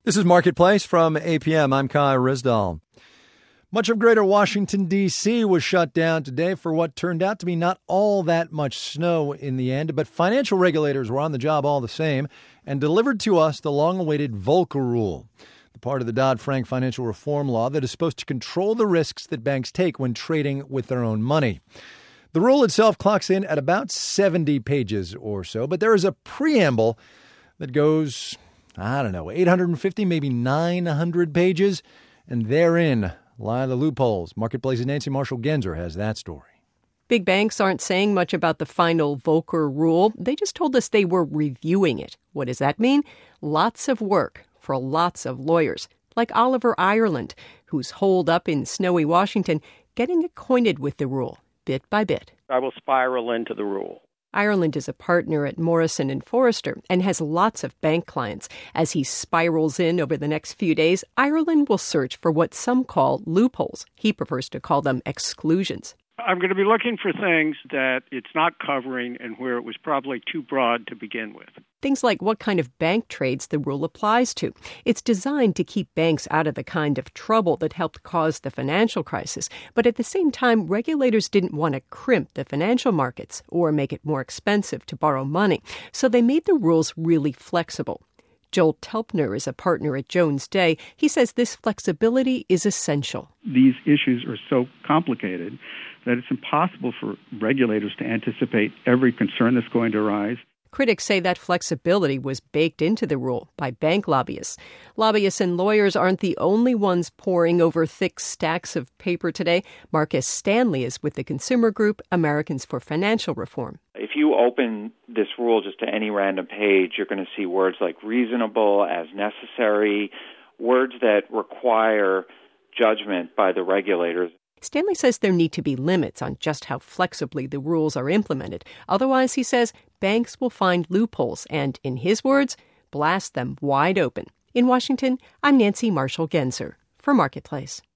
This is Marketplace from APM. I'm Kai Rizdal. Much of greater Washington, D.C. was shut down today for what turned out to be not all that much snow in the end, but financial regulators were on the job all the same and delivered to us the long-awaited Volcker Rule, the part of the Dodd-Frank financial reform law that is supposed to control the risks that banks take when trading with their own money. The rule itself clocks in at about 70 pages or so, but there is a preamble that goes, 850, maybe 900 pages, and therein lie the loopholes. Marketplace's Nancy Marshall-Genzer has that story. Big banks aren't saying much about the final Volcker Rule. They just told us they were reviewing it. What does that mean? Lots of work for lots of lawyers, like Oliver Ireland, who's holed up in snowy Washington, getting acquainted with the rule, bit by bit. I will spiral into the rule. Ireland is a partner at Morrison & Foerster and has lots of bank clients. As he spirals in over the next few days, Ireland will search for what some call loopholes. He prefers to call them exclusions. I'm going to be looking for things that it's not covering and where it was probably too broad to begin with. Things like what kind of bank trades the rule applies to. It's designed to keep banks out of the kind of trouble that helped cause the financial crisis. But at the same time, regulators didn't want to crimp the financial markets or make it more expensive to borrow money. So they made the rules really flexible. Joel Telpner is a partner at Jones Day. He says this flexibility is essential. These issues are so complicated that it's impossible for regulators to anticipate every concern that's going to arise. Critics say that flexibility was baked into the rule by bank lobbyists. Lobbyists and lawyers aren't the only ones poring over thick stacks of paper today. Marcus Stanley is with the consumer group Americans for Financial Reform. If you open this rule just to any random page, you're going to see words like reasonable, as necessary, words that require judgment by the regulators. Stanley says there need to be limits on just how flexibly the rules are implemented. Otherwise, he says, banks will find loopholes and, in his words, blast them wide open. In Washington, I'm Nancy Marshall-Genzer for Marketplace.